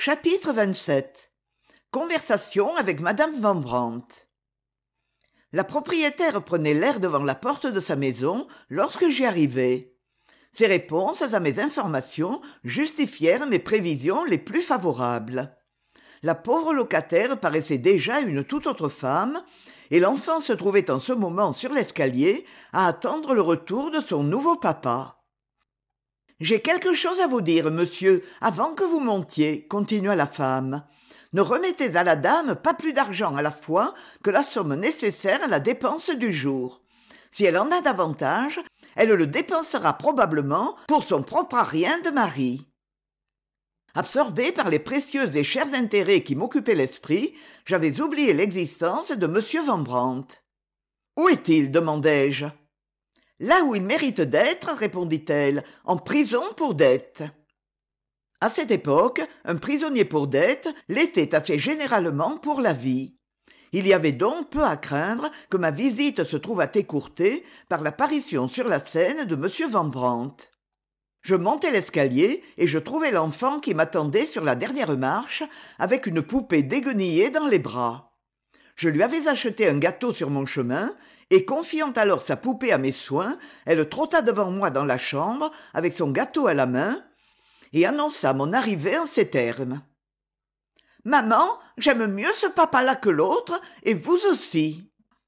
Chapitre 27. Conversation avec madame Van Brandt. La propriétaire prenait l'air devant la porte de sa maison lorsque j'y arrivai. Ses réponses à mes informations justifièrent mes prévisions les plus favorables. La pauvre locataire paraissait déjà une toute autre femme, et l'enfant se trouvait en ce moment sur l'escalier à attendre le retour de son nouveau papa. « J'ai quelque chose à vous dire, monsieur, avant que vous montiez, » continua la femme. « Ne remettez à la dame pas plus d'argent à la fois que la somme nécessaire à la dépense du jour. Si elle en a davantage, elle le dépensera probablement pour son propre rien de mari. » Absorbé par les précieux et chers intérêts qui m'occupaient l'esprit, j'avais oublié l'existence de M. Van Brandt. « Où est-il » demandai-je. « Là où il mérite d'être, » répondit-elle, « en prison pour dette. » À cette époque, un prisonnier pour dette l'était assez généralement pour la vie. Il y avait donc peu à craindre que ma visite se trouvât écourtée par l'apparition sur la scène de M. Van Brandt. Je montai l'escalier et je trouvai l'enfant qui m'attendait sur la dernière marche avec une poupée déguenillée dans les bras. Je lui avais acheté un gâteau sur mon chemin et, confiant alors sa poupée à mes soins, elle trotta devant moi dans la chambre avec son gâteau à la main et annonça mon arrivée en ces termes. « Maman, j'aime mieux ce papa-là que l'autre, et vous aussi. »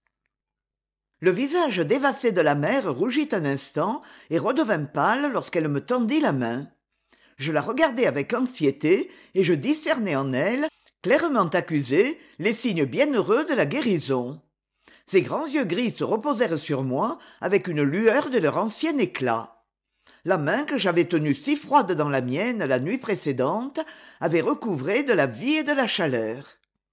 Le visage dévasté de la mère rougit un instant et redevint pâle lorsqu'elle me tendit la main. Je la regardai avec anxiété et je discernai en elle, clairement accusés, les signes bienheureux de la guérison. Ses grands yeux gris se reposèrent sur moi avec une lueur de leur ancien éclat. La main que j'avais tenue si froide dans la mienne la nuit précédente avait recouvré de la vie et de la chaleur.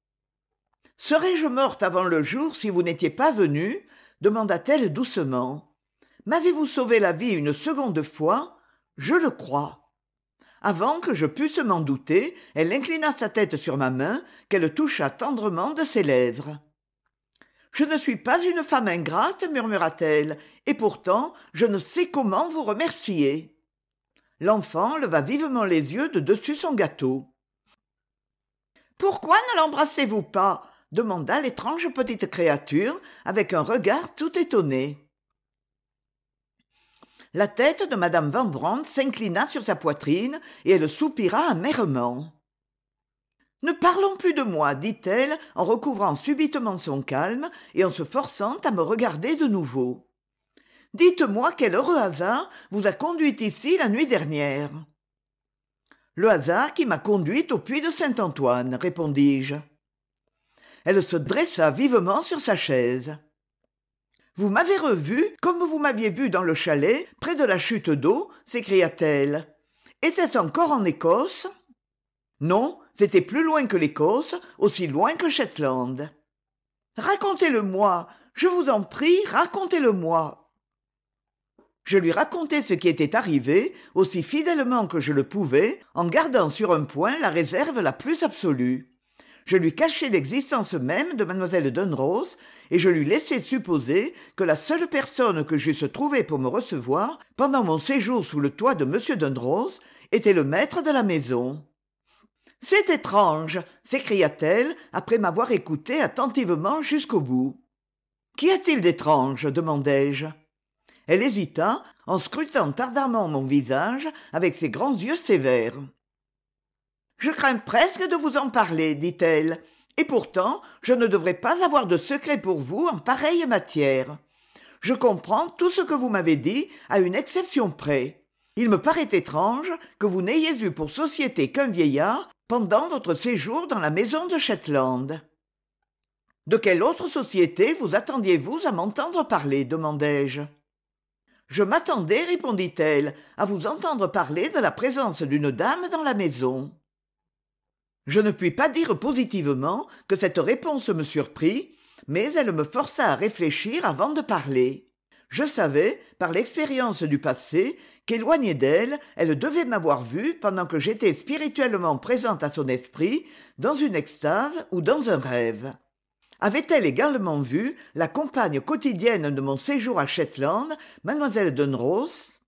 « Serais-je morte avant le jour si vous n'étiez pas venu ?» demanda-t-elle doucement. « M'avez-vous sauvé la vie une seconde fois ? Je le crois. » Avant que je pusse m'en douter, elle inclina sa tête sur ma main, qu'elle toucha tendrement de ses lèvres. « Je ne suis pas une femme ingrate, murmura-t-elle, et pourtant je ne sais comment vous remercier. » L'enfant leva vivement les yeux de dessus son gâteau. « Pourquoi ne l'embrassez-vous pas ?» demanda l'étrange petite créature avec un regard tout étonné. La tête de madame Van Brandt s'inclina sur sa poitrine et elle soupira amèrement. « Ne parlons plus de moi, dit-elle en recouvrant subitement son calme et en se forçant à me regarder de nouveau. Dites-moi quel heureux hasard vous a conduite ici la nuit dernière. »« Le hasard qui m'a conduite au puits de Saint-Antoine, » répondis-je. Elle se dressa vivement sur sa chaise. « Vous m'avez revu comme vous m'aviez vu dans le chalet, près de la chute d'eau, s'écria-t-elle. Était-ce encore en Écosse ? Non, c'était plus loin que l'Écosse, aussi loin que Shetland. Racontez-le-moi, je vous en prie, racontez-le-moi. Je lui racontai ce qui était arrivé, aussi fidèlement que je le pouvais, en gardant sur un point la réserve la plus absolue. Je lui cachai l'existence même de mademoiselle Dunross et je lui laissai supposer que la seule personne que j'eusse trouvée pour me recevoir pendant mon séjour sous le toit de M. Dunross était le maître de la maison. « C'est étrange !» s'écria-t-elle après m'avoir écouté attentivement jusqu'au bout. « Qu'y a-t-il d'étrange ?» demandai-je. Elle hésita en scrutant ardemment mon visage avec ses grands yeux sévères. « Je crains presque de vous en parler, dit-elle, et pourtant je ne devrais pas avoir de secret pour vous en pareille matière. Je comprends tout ce que vous m'avez dit à une exception près. Il me paraît étrange que vous n'ayez eu pour société qu'un vieillard pendant votre séjour dans la maison de Shetland. »« De quelle autre société vous attendiez-vous à m'entendre parler ?» demandai-je. « Je m'attendais, répondit-elle, à vous entendre parler de la présence d'une dame dans la maison. » Je ne puis pas dire positivement que cette réponse me surprit, mais elle me força à réfléchir avant de parler. Je savais, par l'expérience du passé, qu'éloignée d'elle, elle devait m'avoir vu pendant que j'étais spirituellement présente à son esprit, dans une extase ou dans un rêve. Avait-elle également vu la compagne quotidienne de mon séjour à Shetland, mademoiselle Dunross ?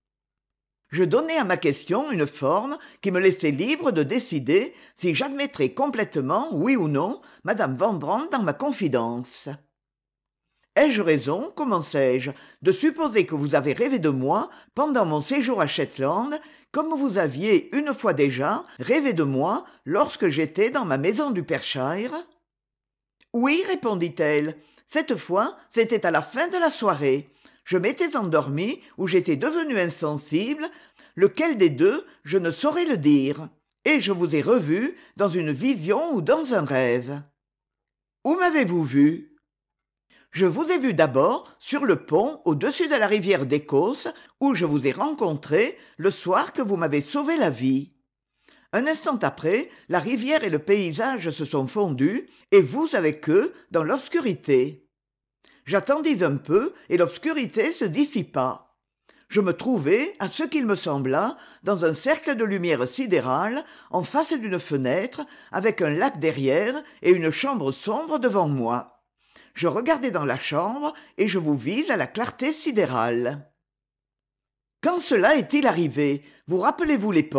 Je donnai à ma question une forme qui me laissait libre de décider si j'admettrais complètement, oui ou non, madame Van Brandt dans ma confidence. Ai-je raison, commençai-je, de supposer que vous avez rêvé de moi pendant mon séjour à Shetland, comme vous aviez, une fois déjà, rêvé de moi lorsque j'étais dans ma maison du Perthshire ? Oui, répondit-elle. Cette fois, c'était à la fin de la soirée. Je m'étais endormie ou j'étais devenue insensible, lequel des deux, je ne saurais le dire. Et je vous ai revu dans une vision ou dans un rêve. Où m'avez-vous vu ? Je vous ai vu d'abord sur le pont au-dessus de la rivière d'Écosse, où je vous ai rencontré le soir que vous m'avez sauvé la vie. Un instant après, la rivière et le paysage se sont fondus, et vous avec eux dans l'obscurité. J'attendis un peu, et l'obscurité se dissipa. Je me trouvais, à ce qu'il me sembla, dans un cercle de lumière sidérale, en face d'une fenêtre, avec un lac derrière et une chambre sombre devant moi. Je regardai dans la chambre, et je vous vis à la clarté sidérale. Quand cela est-il arrivé ? Vous rappelez-vous l'époque ?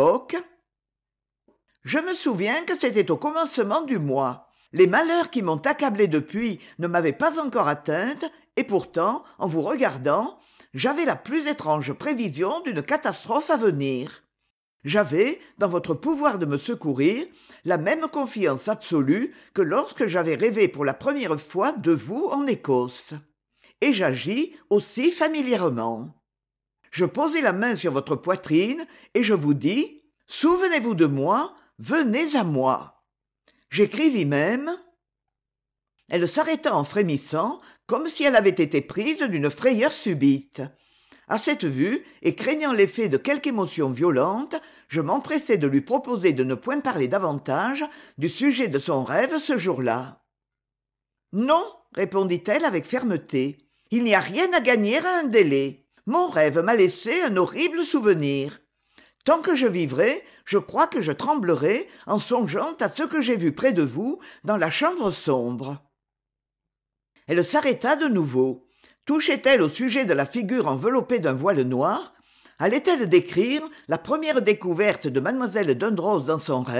Je me souviens que c'était au commencement du mois. Les malheurs qui m'ont accablé depuis ne m'avaient pas encore atteinte, et pourtant, en vous regardant, j'avais la plus étrange prévision d'une catastrophe à venir. J'avais, dans votre pouvoir de me secourir, la même confiance absolue que lorsque j'avais rêvé pour la première fois de vous en Écosse. Et j'agis aussi familièrement. Je posai la main sur votre poitrine et je vous dis « Souvenez-vous de moi, venez à moi ». J'écrivis même. Elle s'arrêta en frémissant, comme si elle avait été prise d'une frayeur subite. À cette vue, et craignant l'effet de quelque émotion violente, je m'empressai de lui proposer de ne point parler davantage du sujet de son rêve ce jour-là. « Non, répondit-elle avec fermeté, il n'y a rien à gagner à un délai. Mon rêve m'a laissé un horrible souvenir. Tant que je vivrai, je crois que je tremblerai en songeant à ce que j'ai vu près de vous dans la chambre sombre. » Elle s'arrêta de nouveau. Touchait-elle au sujet de la figure enveloppée d'un voile noir ? Allait-elle décrire la première découverte de mademoiselle Dundros dans son rêve ?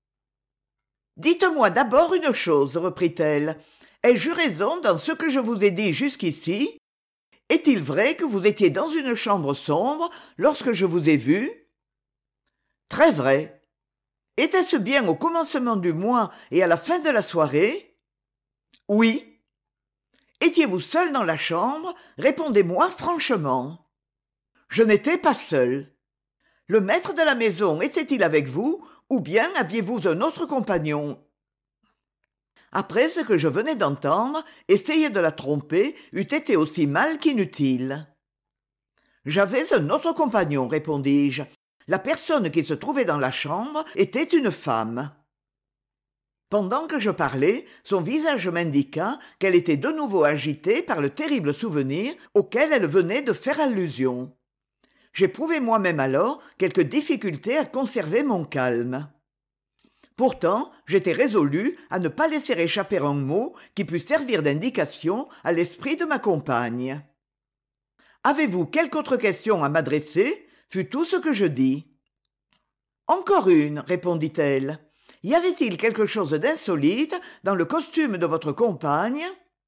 « Dites-moi d'abord une chose, reprit-elle. Ai-je raison dans ce que je vous ai dit jusqu'ici ? Est-il vrai que vous étiez dans une chambre sombre lorsque je vous ai vu ? Très vrai. Était-ce bien au commencement du mois et à la fin de la soirée ? Oui. Étiez-vous seul dans la chambre ? Répondez-moi franchement. Je n'étais pas seul. Le maître de la maison était-il avec vous, ou bien aviez-vous un autre compagnon ? Après ce que je venais d'entendre, essayer de la tromper eût été aussi mal qu'inutile. J'avais un autre compagnon, répondis-je. La personne qui se trouvait dans la chambre était une femme. Pendant que je parlais, son visage m'indiqua qu'elle était de nouveau agitée par le terrible souvenir auquel elle venait de faire allusion. J'éprouvai moi-même alors quelque difficulté à conserver mon calme. Pourtant, j'étais résolu à ne pas laisser échapper un mot qui pût servir d'indication à l'esprit de ma compagne. « Avez-vous quelque autre question à m'adresser ?» fut tout ce que je dis. « Encore une, répondit-elle. Y avait-il quelque chose d'insolite dans le costume de votre compagne ?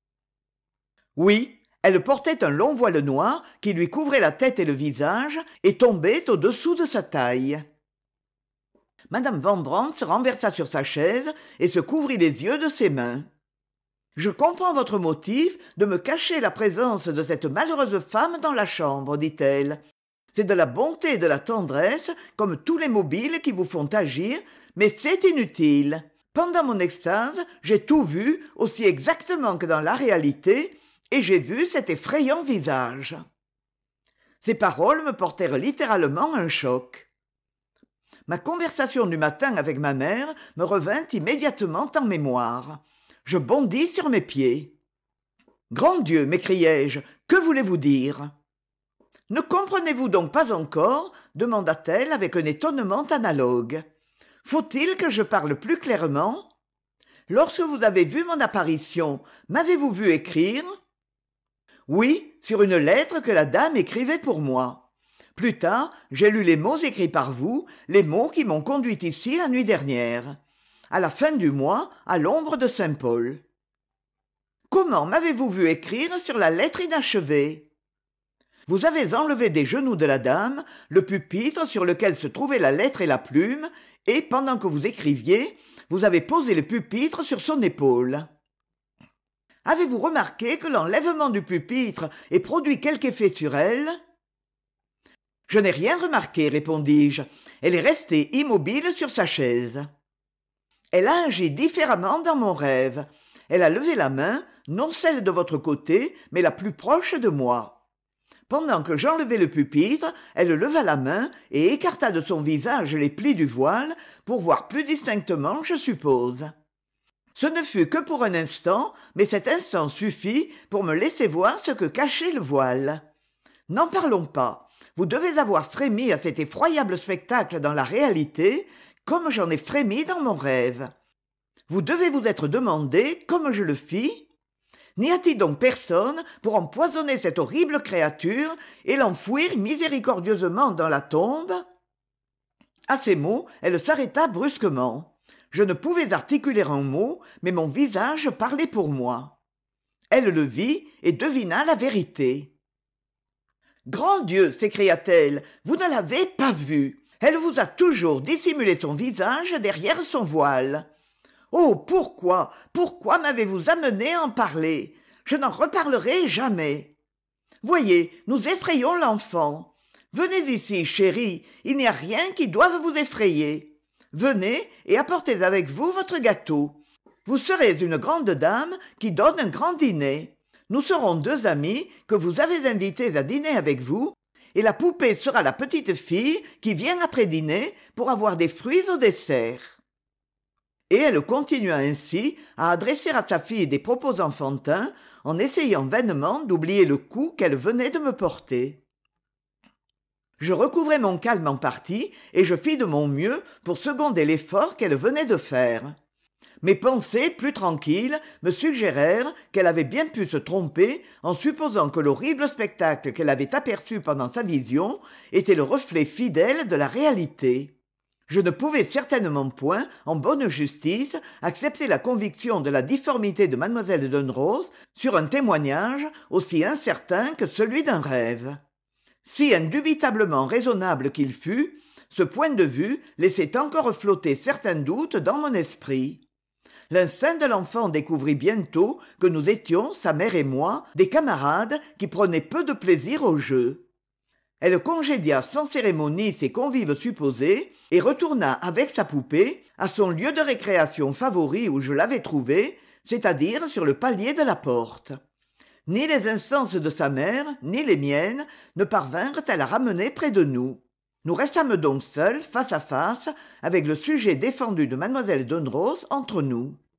Oui, elle portait un long voile noir qui lui couvrait la tête et le visage et tombait au-dessous de sa taille. Madame Van Brandt se renversa sur sa chaise et se couvrit les yeux de ses mains. Je comprends votre motif de me cacher la présence de cette malheureuse femme dans la chambre, dit-elle. C'est de la bonté et de la tendresse, comme tous les mobiles qui vous font agir, mais c'est inutile. Pendant mon extase, j'ai tout vu, aussi exactement que dans la réalité, et j'ai vu cet effrayant visage. Ces paroles me portèrent littéralement un choc. Ma conversation du matin avec ma mère me revint immédiatement en mémoire. Je bondis sur mes pieds. « Grand Dieu !» m'écriai-je, « que voulez-vous dire ?» « Ne comprenez-vous donc pas encore ?» demanda-t-elle avec un étonnement analogue. « Faut-il que je parle plus clairement ? Lorsque vous avez vu mon apparition, m'avez-vous vu écrire ? Oui, sur une lettre que la dame écrivait pour moi. Plus tard, j'ai lu les mots écrits par vous, les mots qui m'ont conduit ici la nuit dernière. À la fin du mois, à l'ombre de Saint-Paul. Comment m'avez-vous vu écrire sur la lettre inachevée? Vous avez enlevé des genoux de la dame le pupitre sur lequel se trouvaient la lettre et la plume, et, pendant que vous écriviez, vous avez posé le pupitre sur son épaule. Avez-vous remarqué que l'enlèvement du pupitre ait produit quelque effet sur elle? Je n'ai rien remarqué, répondis-je. Elle est restée immobile sur sa chaise. Elle a agi différemment dans mon rêve. Elle a levé la main, non celle de votre côté, mais la plus proche de moi. Pendant que j'enlevais le pupitre, elle leva la main et écarta de son visage les plis du voile pour voir plus distinctement, je suppose. Ce ne fut que pour un instant, mais cet instant suffit pour me laisser voir ce que cachait le voile. N'en parlons pas. Vous devez avoir frémi à cet effroyable spectacle dans la réalité, comme j'en ai frémi dans mon rêve. Vous devez vous être demandé, comme je le fis, n'y a-t-il donc personne pour empoisonner cette horrible créature et l'enfouir miséricordieusement dans la tombe? À ces mots, elle s'arrêta brusquement. Je ne pouvais articuler un mot, mais mon visage parlait pour moi. Elle le vit et devina la vérité. « Grand Dieu !» s'écria-t-elle, « vous ne l'avez pas vue. Elle vous a toujours dissimulé son visage derrière son voile. Oh, pourquoi m'avez-vous amené à en parler? Je n'en reparlerai jamais. Voyez, nous effrayons l'enfant. Venez ici, chérie, il n'y a rien qui doive vous effrayer. Venez et apportez avec vous votre gâteau. Vous serez une grande dame qui donne un grand dîner. Nous serons deux amis que vous avez invités à dîner avec vous, et la poupée sera la petite fille qui vient après dîner pour avoir des fruits au dessert. » Et elle continua ainsi à adresser à sa fille des propos enfantins en essayant vainement d'oublier le coup qu'elle venait de me porter. Je recouvrai mon calme en partie et je fis de mon mieux pour seconder l'effort qu'elle venait de faire. Mes pensées, plus tranquilles, me suggérèrent qu'elle avait bien pu se tromper en supposant que l'horrible spectacle qu'elle avait aperçu pendant sa vision était le reflet fidèle de la réalité. Je ne pouvais certainement point, en bonne justice, accepter la conviction de la difformité de mademoiselle de Dunrose sur un témoignage aussi incertain que celui d'un rêve. Si indubitablement raisonnable qu'il fût, ce point de vue laissait encore flotter certains doutes dans mon esprit. L'instinct de l'enfant découvrit bientôt que nous étions, sa mère et moi, des camarades qui prenaient peu de plaisir au jeu. Elle congédia sans cérémonie ses convives supposés et retourna avec sa poupée à son lieu de récréation favori où je l'avais trouvée, c'est-à-dire sur le palier de la porte. Ni les instances de sa mère, ni les miennes ne parvinrent à la ramener près de nous. Nous restâmes donc seuls, face à face, avec le sujet défendu de mademoiselle Dunrose entre nous.